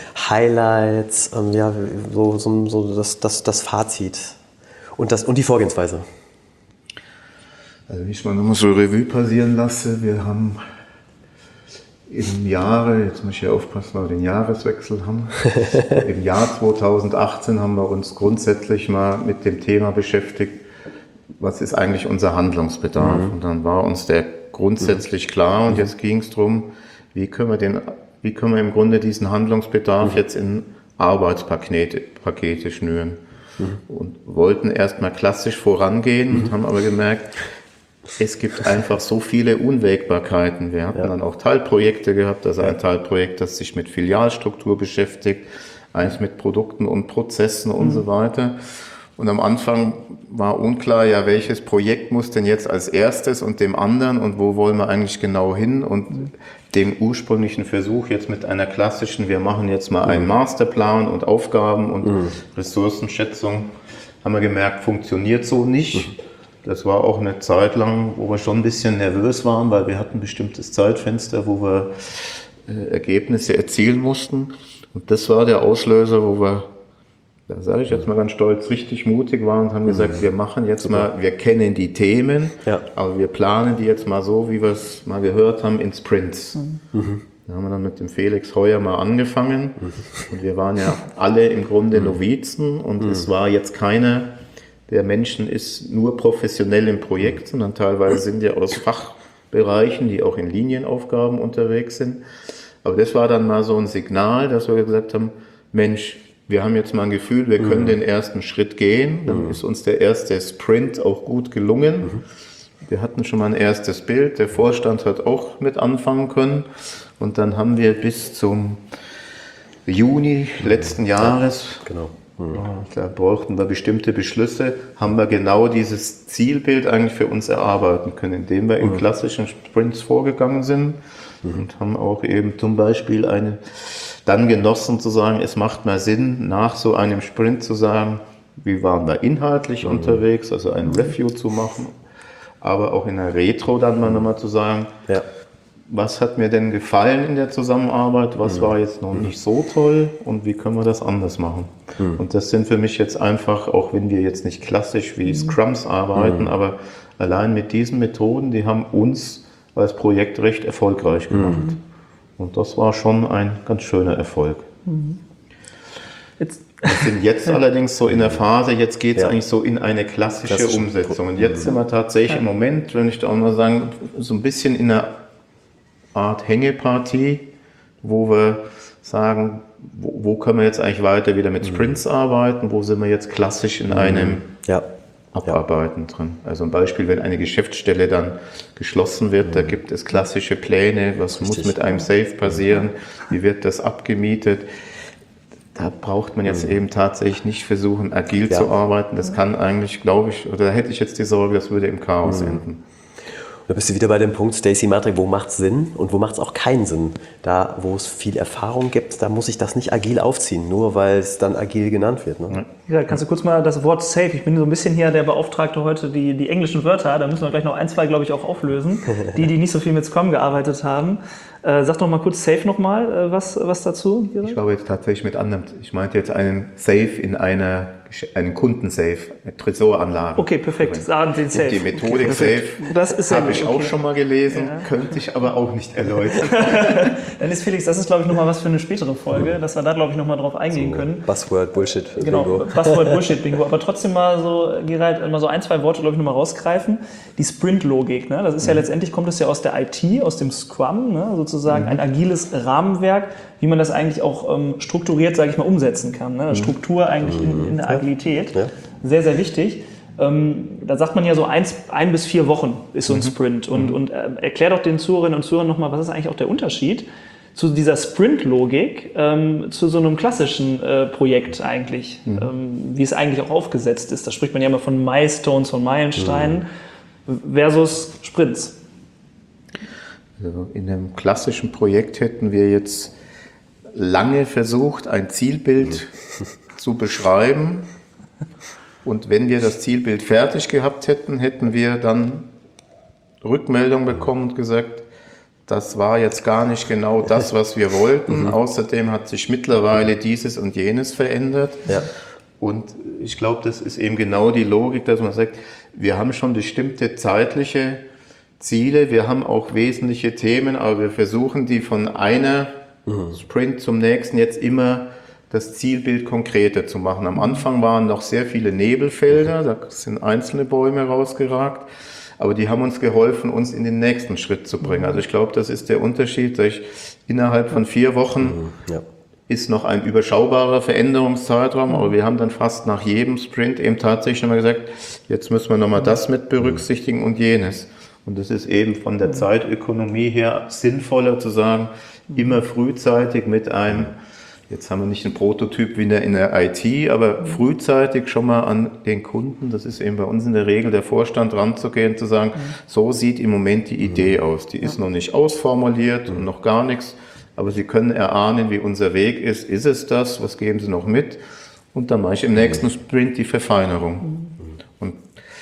S3: Highlights, ähm, ja, so, so, so das, das, das Fazit und, das, und die Vorgehensweise.
S5: Also wenn ich mal nochmal so Revue passieren lasse, wir haben im Jahre, jetzt muss ich hier aufpassen, weil wir den Jahreswechsel haben, im Jahr zweitausendachtzehn haben wir uns grundsätzlich mal mit dem Thema beschäftigt, was ist eigentlich unser Handlungsbedarf? Mhm. Und dann war uns der grundsätzlich klar und jetzt ging es darum, wie können wir den, wie können wir im Grunde diesen Handlungsbedarf mhm. jetzt in Arbeitspakete Pakete schnüren. Mhm. Und wollten erstmal klassisch vorangehen mhm. und haben aber gemerkt, es gibt einfach so viele Unwägbarkeiten. Wir hatten ja. dann auch Teilprojekte gehabt, also ein Teilprojekt, das sich mit Filialstruktur beschäftigt, eins mit Produkten und Prozessen mhm. und so weiter. Und am Anfang war unklar, ja, welches Projekt muss denn jetzt als erstes und dem anderen und wo wollen wir eigentlich genau hin? Und mhm. dem ursprünglichen Versuch jetzt mit einer klassischen, wir machen jetzt mal einen Masterplan und Aufgaben und mhm. Ressourcenschätzung, haben wir gemerkt, funktioniert so nicht. Mhm. Das war auch eine Zeit lang, wo wir schon ein bisschen nervös waren, weil wir hatten ein bestimmtes Zeitfenster, wo wir äh, Ergebnisse erzielen mussten. Und das war der Auslöser, wo wir, da sage ich jetzt mal ganz stolz, richtig mutig waren und haben gesagt, mhm. wir machen jetzt Super. mal, wir kennen die Themen, ja. aber wir planen die jetzt mal so, wie wir es mal gehört haben, in Sprints. Mhm. Da haben wir dann mit dem Felix Heuer mal angefangen mhm. und wir waren ja alle im Grunde mhm. Novizen und mhm. es war jetzt keiner der Menschen ist nur professionell im Projekt, sondern teilweise sind ja aus Fachbereichen, die auch in Linienaufgaben unterwegs sind. Aber das war dann mal so ein Signal, dass wir gesagt haben, Mensch, wir haben jetzt mal ein Gefühl, wir können mhm. den ersten Schritt gehen. Dann mhm. ist uns der erste Sprint auch gut gelungen. Mhm. Wir hatten schon mal ein erstes Bild, der Vorstand hat auch mit anfangen können. Und dann haben wir bis zum Juni letzten Jahres...
S3: Ja, genau.
S5: Da brauchten wir bestimmte Beschlüsse, haben wir genau dieses Zielbild eigentlich für uns erarbeiten können, indem wir in klassischen Sprints vorgegangen sind mhm. und haben auch eben zum Beispiel eine, dann genossen zu sagen, es macht mal Sinn, nach so einem Sprint zu sagen, wie waren wir inhaltlich mhm. unterwegs, also ein Review zu machen, aber auch in der Retro dann mal nochmal zu sagen, ja. was hat mir denn gefallen in der Zusammenarbeit, was mhm. war jetzt noch nicht so toll und wie können wir das anders machen. Mhm. Und das sind für mich jetzt einfach, auch wenn wir jetzt nicht klassisch wie Scrums arbeiten, mhm. aber allein mit diesen Methoden, die haben uns als Projekt recht erfolgreich gemacht. Mhm. Und das war schon ein ganz schöner Erfolg. Mhm. Jetzt. Wir sind jetzt allerdings so in der Phase, jetzt geht es ja. eigentlich so in eine klassische Klassisch Umsetzung. Und jetzt sind wir tatsächlich ja. im Moment, wenn ich da auch mal sagen, so ein bisschen in einer Art Hängepartie, wo wir sagen, wo, wo können wir jetzt eigentlich weiter wieder mit Sprints mhm. arbeiten, wo sind wir jetzt klassisch in einem ja. Abarbeiten ja. drin. Also ein Beispiel, wenn eine Geschäftsstelle dann geschlossen wird, mhm. da gibt es klassische Pläne, was Richtig. muss mit einem Safe passieren, wie wird das abgemietet. Da braucht man jetzt mhm. eben tatsächlich nicht versuchen, agil ja. zu arbeiten. Das kann eigentlich, glaube ich, oder da hätte ich jetzt die Sorge, das würde im Chaos mhm. enden.
S3: Da bist du wieder bei dem Punkt, Stacey Matrik, wo macht es Sinn und wo macht es auch keinen Sinn? Da, wo es viel Erfahrung gibt, da muss ich das nicht agil aufziehen, nur weil es dann agil genannt wird. Ne?
S4: Ja, kannst du kurz mal das Wort Safe, ich bin so ein bisschen hier der Beauftragte heute, die, die englischen Wörter, da müssen wir gleich noch ein, zwei, glaube ich, auch auflösen, die, die nicht so viel mit Scrum gearbeitet haben. Äh, sag doch mal kurz Safe nochmal äh, was, was dazu. Gerald?
S5: Ich glaube jetzt tatsächlich mit anderem, ich meinte jetzt einen Safe in einer, einen Kundensafe, eine Tresoranlage.
S4: Okay, perfekt, sagen Sie Safe.
S5: Die Methodik okay, Safe
S4: das ist
S5: habe ich
S4: okay.
S5: auch schon mal gelesen, ja. könnte ich aber auch nicht erläutern.
S4: Dann ist Felix, das ist glaube ich nochmal was für eine spätere Folge, dass wir da glaube ich nochmal drauf eingehen so, können.
S3: Buzzword Bullshit
S4: Bingo. Genau, Buzzword Bullshit Bingo. Aber trotzdem mal so, Gerald, mal so ein, zwei Worte glaube ich nochmal rausgreifen. Die Sprint-Logik, ne? Das ist ja mhm. letztendlich, kommt es ja aus der I T, aus dem Scrum, ne? Sozusagen mhm. ein agiles Rahmenwerk, wie man das eigentlich auch ähm, strukturiert, sage ich mal, umsetzen kann. Ne? Struktur eigentlich in, in der Agilität. Ja. Sehr, sehr wichtig. Ähm, da sagt man ja so eins, ein bis vier Wochen ist so ein mhm. Sprint. Und, mhm. und äh, erklär doch den Zuhörerinnen und Zuhörern nochmal, was ist eigentlich auch der Unterschied zu dieser Sprint-Logik, ähm, zu so einem klassischen äh, Projekt eigentlich, mhm. ähm, wie es eigentlich auch aufgesetzt ist. Da spricht man ja immer von Milestones, von Meilensteinen mhm. versus Sprints.
S5: Also in einem klassischen Projekt hätten wir jetzt lange versucht, ein Zielbild zu beschreiben. Und wenn wir das Zielbild fertig gehabt hätten, hätten wir dann Rückmeldung bekommen und gesagt, das war jetzt gar nicht genau das, was wir wollten. Mhm. Außerdem hat sich mittlerweile dieses und jenes verändert. Ja. Und ich glaube, das ist eben genau die Logik, dass man sagt, wir haben schon bestimmte zeitliche Ziele, wir haben auch wesentliche Themen, aber wir versuchen die von einer mhm. Sprint zum nächsten jetzt immer das Zielbild konkreter zu machen. Am Anfang waren noch sehr viele Nebelfelder, da sind einzelne Bäume rausgeragt, aber die haben uns geholfen, uns in den nächsten Schritt zu bringen. Also ich glaube, das ist der Unterschied, dass ich innerhalb von vier Wochen ja. ist noch ein überschaubarer Veränderungszeitraum, aber wir haben dann fast nach jedem Sprint eben tatsächlich nochmal gesagt, jetzt müssen wir nochmal das mit berücksichtigen und jenes. Und das ist eben von der Zeitökonomie her sinnvoller zu sagen, immer frühzeitig mit einem, jetzt haben wir nicht einen Prototyp wie in der I T, aber frühzeitig schon mal an den Kunden, das ist eben bei uns in der Regel der Vorstand, ranzugehen, zu sagen, so sieht im Moment die Idee aus. Die ist noch nicht ausformuliert und noch gar nichts, aber Sie können erahnen, wie unser Weg ist. Ist es das? Was geben Sie noch mit? Und dann mache ich im nächsten Sprint die Verfeinerung. Und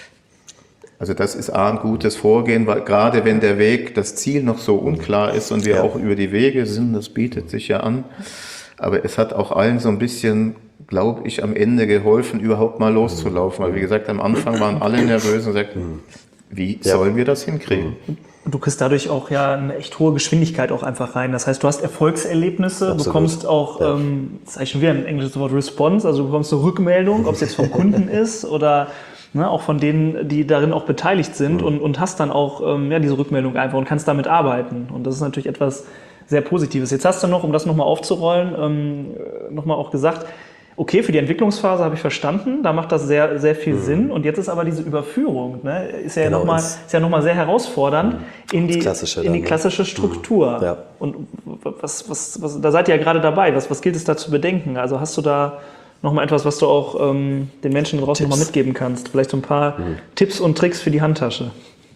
S5: also das ist A, ein gutes Vorgehen, weil gerade wenn der Weg, das Ziel noch so unklar ist und wir ja. auch über die Wege sind, das bietet sich ja an. Aber es hat auch allen so ein bisschen, glaube ich, am Ende geholfen, überhaupt mal loszulaufen. Weil wie gesagt, am Anfang waren alle nervös und sagten, wie ja. sollen wir das hinkriegen?
S4: Und du kriegst dadurch auch ja eine echt hohe Geschwindigkeit auch einfach rein. Das heißt, du hast Erfolgserlebnisse, Absolut. bekommst auch, ja. ähm, das ist eigentlich schon wieder ein englisches Wort, Response, also du bekommst eine Rückmeldung, ob es jetzt vom Kunden ist oder ne, auch von denen, die darin auch beteiligt sind mhm. und, und hast dann auch ähm, ja, diese Rückmeldung einfach und kannst damit arbeiten. Und das ist natürlich etwas sehr Positives. Jetzt hast du noch, um das nochmal aufzurollen, ähm, nochmal auch gesagt, okay, für die Entwicklungsphase habe ich verstanden, da macht das sehr, sehr viel mhm. Sinn. Und jetzt ist aber diese Überführung, ne, ist ja genau, nochmal ja noch sehr herausfordernd in die, in die klassische Struktur. Mhm. Ja. Und was, was, was, da seid ihr ja gerade dabei. Was, was gilt es da zu bedenken? Also hast du da nochmal etwas, was du auch ähm, den Menschen draußen nochmal mitgeben kannst? Vielleicht so ein paar mhm. Tipps und Tricks für die Handtasche.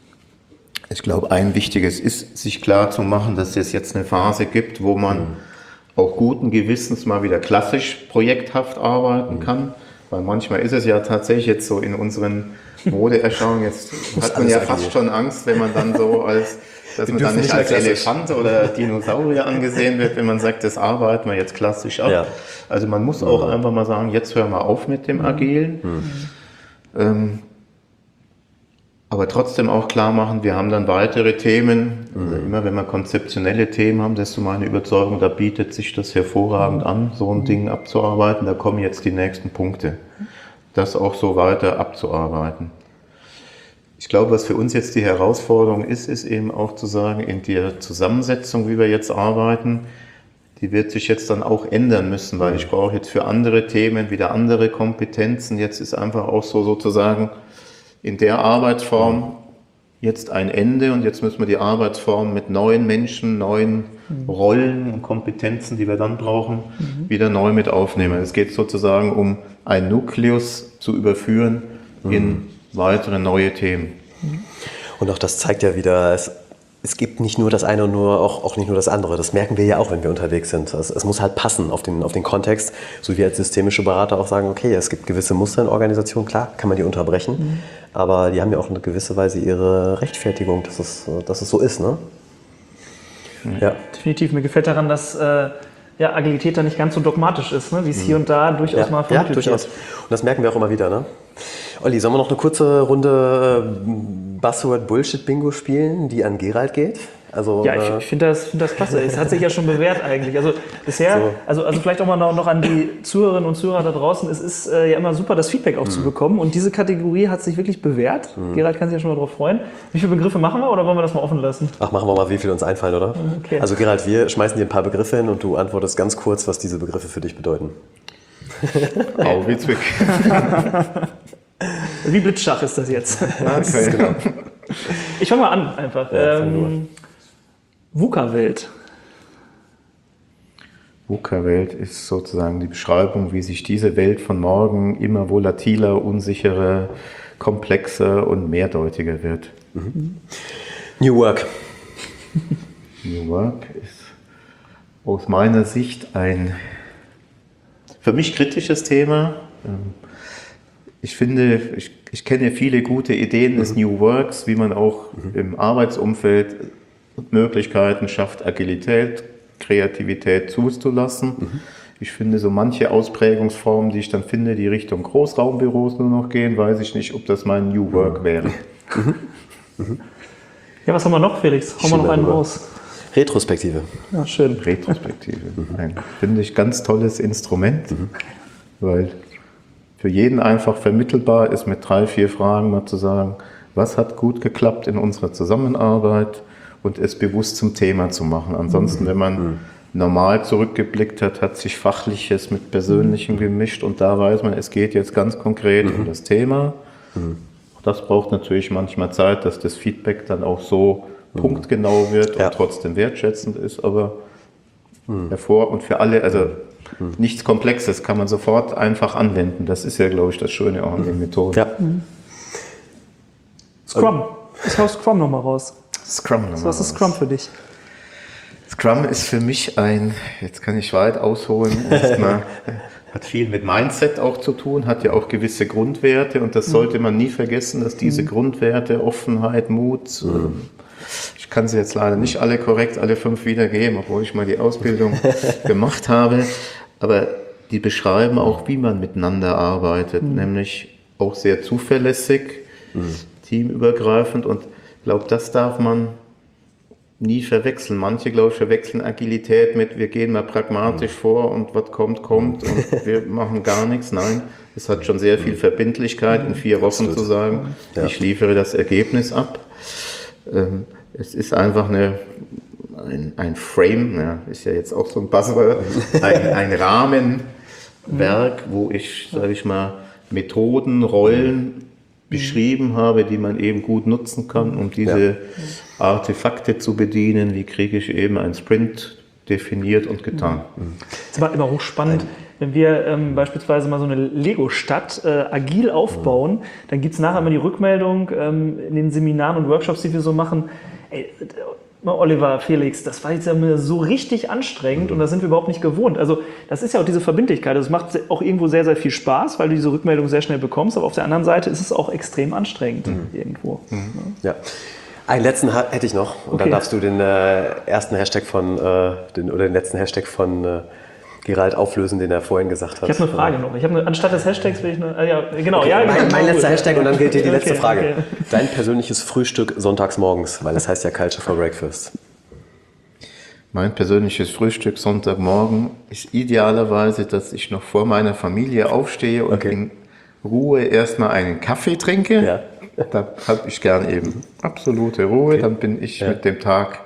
S5: Ich glaube, ein wichtiges ist, sich klar zu machen, dass es jetzt eine Phase gibt, wo man mhm. auch guten Gewissens mal wieder klassisch projekthaft arbeiten mhm. kann. Weil manchmal ist es ja tatsächlich jetzt so in unseren Modeerscheinungen, jetzt hat man ja fast schon Angst, wenn man dann so als, dass man dann nicht als Elefant oder Dinosaurier angesehen wird, wenn man sagt, das arbeiten wir jetzt klassisch ab. Ja. Also man muss auch mhm. einfach mal sagen, jetzt hören wir auf mit dem mhm. Agilen. Mhm. Ähm, aber trotzdem auch klar machen, wir haben dann weitere Themen. Also mhm. immer wenn wir konzeptionelle Themen haben, desto meine Überzeugung, da bietet sich das hervorragend an, so ein Ding abzuarbeiten. Da kommen jetzt die nächsten Punkte. Das auch so weiter abzuarbeiten. Ich glaube, was für uns jetzt die Herausforderung ist, ist eben auch zu sagen, in der Zusammensetzung, wie wir jetzt arbeiten, die wird sich jetzt dann auch ändern müssen, weil ich brauche jetzt für andere Themen wieder andere Kompetenzen. Jetzt ist einfach auch so sozusagen in der Arbeitsform jetzt ein Ende und jetzt müssen wir die Arbeitsform mit neuen Menschen, neuen Rollen und Kompetenzen, die wir dann brauchen, mhm. wieder neu mit aufnehmen. Es geht sozusagen um einen Nukleus zu überführen mhm. in weitere neue Themen.
S3: Und auch das zeigt ja wieder, es, es gibt nicht nur das eine und nur auch, auch nicht nur das andere. Das merken wir ja auch, wenn wir unterwegs sind. Es, es muss halt passen auf den, auf den Kontext, so wie als systemische Berater auch sagen, okay, es gibt gewisse Muster in Organisationen, klar, kann man die unterbrechen, mhm. aber die haben ja auch in gewisser Weise ihre Rechtfertigung, dass es, dass es so ist, ne?
S4: Mhm. Ja. Definitiv. Mir gefällt daran, dass äh, ja, Agilität da nicht ganz so dogmatisch ist, ne? Wie es mhm. hier und da durchaus
S3: ja,
S4: mal vermutet
S3: ja, durchaus. wird. Und das merken wir auch immer wieder, ne? Olli, sollen wir noch eine kurze Runde Buzzword-Bullshit-Bingo spielen, die an Gerald geht? Also,
S4: ja, ich, ich finde das, find das klasse. Es hat sich ja schon bewährt eigentlich. Also bisher, so. also, also vielleicht auch mal noch, noch an die Zuhörerinnen und Zuhörer da draußen. Es ist äh, ja immer super, das Feedback auch mhm. zu bekommen. Und diese Kategorie hat sich wirklich bewährt. Mhm. Gerald kann sich ja schon mal drauf freuen. Wie viele Begriffe machen wir oder wollen wir das mal offen lassen?
S3: Ach, machen wir mal, wie viele uns einfallen, oder? Okay. Also Gerald, wir schmeißen dir ein paar Begriffe hin und du antwortest ganz kurz, was diese Begriffe für dich bedeuten.
S5: Augenblick.
S4: Wie Blitzschach ist das jetzt.
S5: Okay.
S3: Genau.
S4: Ich fange mal an einfach. Ja, ähm, VUCA-Welt.
S5: VUCA-Welt ist sozusagen die Beschreibung, wie sich diese Welt von morgen immer volatiler, unsicherer, komplexer und mehrdeutiger wird.
S3: Mhm. New Work.
S5: New Work ist aus meiner Sicht ein für mich kritisches Thema. Ich finde, ich, ich kenne viele gute Ideen des mhm. New Works, wie man auch mhm. im Arbeitsumfeld Möglichkeiten schafft, Agilität, Kreativität zuzulassen. Mhm. Ich finde so manche Ausprägungsformen, die ich dann finde, die Richtung Großraumbüros nur noch gehen, weiß ich nicht, ob das mein New Work wäre.
S4: Ja, was haben wir noch, Felix? Hauen wir noch einen raus.
S3: Retrospektive.
S4: Ja, schön.
S5: Retrospektive. Ein, finde ich, ganz tolles Instrument, weil für jeden einfach vermittelbar ist, mit drei, vier Fragen mal zu sagen, was hat gut geklappt in unserer Zusammenarbeit und es bewusst zum Thema zu machen. Ansonsten, wenn man normal zurückgeblickt hat, hat sich Fachliches mit Persönlichem gemischt und da weiß man, es geht jetzt ganz konkret um das Thema. Das braucht natürlich manchmal Zeit, dass das Feedback dann auch so punktgenau wird
S3: Ja.
S5: und trotzdem wertschätzend ist, aber hervor und für alle, also nichts Komplexes kann man sofort einfach anwenden. Das ist ja, glaube ich, das Schöne auch an den Methoden.
S3: Ja.
S4: Scrum. Ich hau Scrum nochmal raus.
S5: Scrum nochmal
S4: Was ist Scrum für dich?
S5: Scrum ist für mich ein, jetzt kann ich weit ausholen, erstmal, hat viel mit Mindset auch zu tun, hat ja auch gewisse Grundwerte und das sollte man nie vergessen, dass diese Grundwerte, Offenheit, Mut, ähm, ich kann sie jetzt leider nicht alle korrekt, alle fünf wiedergeben, obwohl ich mal die Ausbildung gemacht habe, aber die beschreiben auch, wie man miteinander arbeitet, nämlich auch sehr zuverlässig, teamübergreifend und ich glaube, das darf man nie verwechseln. Manche, glaube ich, verwechseln Agilität mit, wir gehen mal pragmatisch vor und was kommt, kommt und wir machen gar nichts. Nein, es hat schon sehr viel Verbindlichkeit, in vier Wochen zu sagen, ich liefere das Ergebnis ab. Ähm, es ist einfach eine, ein, ein Frame, ja, ist ja jetzt auch so ein Buzzword, ein, ein Rahmenwerk, wo ich, sage ich mal, Methoden, Rollen beschrieben habe, die man eben gut nutzen kann, um diese ja. Artefakte zu bedienen. Wie kriege ich eben einen Sprint definiert und getan?
S4: Das ist aber immer hochspannend. Wenn wir ähm, beispielsweise mal so eine Lego-Stadt äh, agil aufbauen, dann gibt es nachher immer die Rückmeldung ähm, in den Seminaren und Workshops, die wir so machen, ey, Oliver, Felix, das war jetzt ja so richtig anstrengend und das sind wir überhaupt nicht gewohnt. Also das ist ja auch diese Verbindlichkeit. Das macht auch irgendwo sehr, sehr viel Spaß, weil du diese Rückmeldung sehr schnell bekommst. Aber auf der anderen Seite ist es auch extrem anstrengend mhm. irgendwo. Mhm.
S3: Ja. Einen letzten ha- hätte ich noch und okay. Dann darfst du den äh, ersten Hashtag von, äh, den, oder den letzten Hashtag von äh, Gerald auflösen, den er vorhin gesagt hat.
S4: Ich habe eine Frage noch. Ich habe eine, anstatt des Hashtags will ich eine, äh, ja, genau. Okay, ja,
S3: mein,
S4: genau,
S3: mein letzter
S4: gut.
S3: Hashtag und dann gilt dir die letzte
S4: okay,
S3: Frage.
S4: Okay.
S3: Dein persönliches Frühstück sonntags morgens, weil es heißt ja Culture for Breakfast.
S5: Mein persönliches Frühstück Sonntagmorgen ist idealerweise, dass ich noch vor meiner Familie aufstehe und okay. in Ruhe erstmal einen Kaffee trinke.
S3: Ja.
S5: Da habe ich gern eben absolute Ruhe. Okay. Dann bin ich ja. mit dem Tag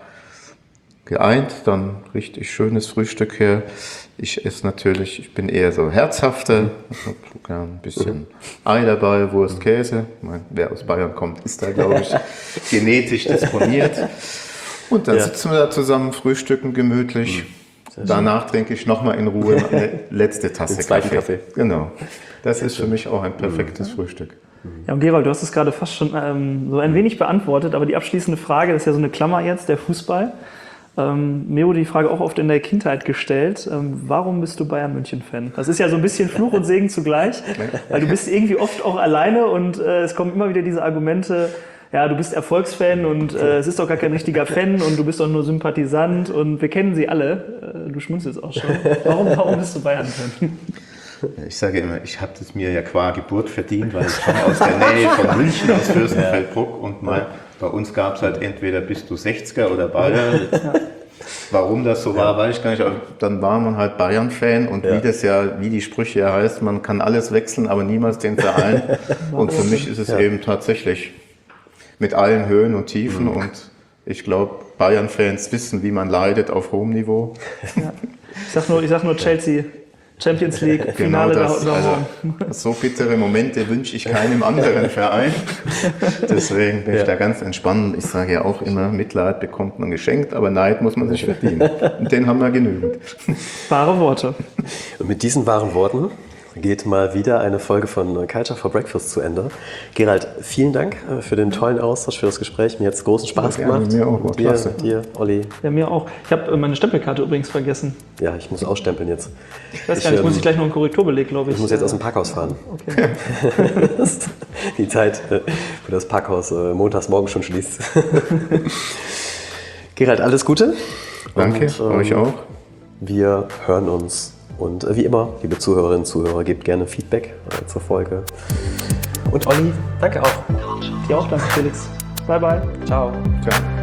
S5: geeint. Dann richtig schönes Frühstück her. Ich esse natürlich, ich bin eher so herzhafter. Ich habe gern ein bisschen Ei dabei, Wurst, Käse. Ich meine, wer aus Bayern kommt, ist da, glaube ich, genetisch disponiert. Und dann ja. sitzen wir da zusammen, frühstücken gemütlich. Mhm. Danach trinke ich nochmal in Ruhe eine letzte Tasse Kaffee. Kaffee. Genau. Das ist für mich auch ein perfektes mhm. Frühstück.
S4: Ja, und Gerald, du hast es gerade fast schon ähm, so ein wenig beantwortet, aber die abschließende Frage, das ist ja so eine Klammer jetzt, der Fußball. Ähm, mir wurde die Frage auch oft in der Kindheit gestellt, ähm, warum bist du Bayern München-Fan? Das ist ja so ein bisschen Fluch und Segen zugleich, weil du bist irgendwie oft auch alleine und äh, es kommen immer wieder diese Argumente, ja, du bist Erfolgsfan und äh, es ist doch gar kein richtiger Fan und du bist doch nur Sympathisant und wir kennen sie alle. Äh, du schmunzelst auch schon. Warum, warum bist du Bayern-Fan?
S5: Ich sage immer, ich habe das mir ja qua Geburt verdient, weil ich komme aus der Nähe von München, aus Fürstenfeldbruck und mal, bei uns gab es halt entweder bist du sechziger oder Bayern. Ja. Warum das so war, weiß ich gar nicht. Aber dann war man halt Bayern-Fan und ja. wie das ja, wie die Sprüche ja heißt, man kann alles wechseln, aber niemals den Verein. Und für mich ist es ja. eben tatsächlich mit allen Höhen und Tiefen mhm. und ich glaube, Bayern-Fans wissen, wie man leidet auf hohem Niveau.
S4: Ja. Ich sag nur, ich sag nur Chelsea. Champions League, Finale
S5: genau das,
S4: da,
S5: also, so bittere Momente wünsche ich keinem anderen Verein. Deswegen bin ja. ich da ganz entspannt. Ich sage ja auch immer, Mitleid bekommt man geschenkt, aber Neid muss man sich verdienen. Und den haben wir genügend.
S4: Wahre Worte.
S3: Und mit diesen wahren Worten geht mal wieder eine Folge von Culture for Breakfast zu Ende. Gerald, vielen Dank für den tollen Austausch, für das Gespräch. Mir hat es großen Spaß
S5: ja,
S3: gemacht.
S5: Mir auch.
S3: Mit dir, mit dir, Olli.
S4: Ja, mir auch. Ich habe meine Stempelkarte übrigens vergessen.
S3: Ja, ich muss ausstempeln jetzt.
S4: Ich weiß gar nicht, ich muss ich gleich noch einen Korrekturbeleg, glaube ich.
S3: Ich muss jetzt aus dem Parkhaus fahren.
S4: Okay.
S3: Die Zeit, wo das Parkhaus montags morgen schon schließt. Gerald, alles Gute.
S5: Danke, und, ähm, euch auch.
S3: Wir hören uns Und äh, wie immer, liebe Zuhörerinnen und Zuhörer, gebt gerne Feedback äh, zur Folge. Und Olli, danke auch.
S4: Dir auch, danke Felix. Bye, bye.
S3: Ciao.
S5: Ciao.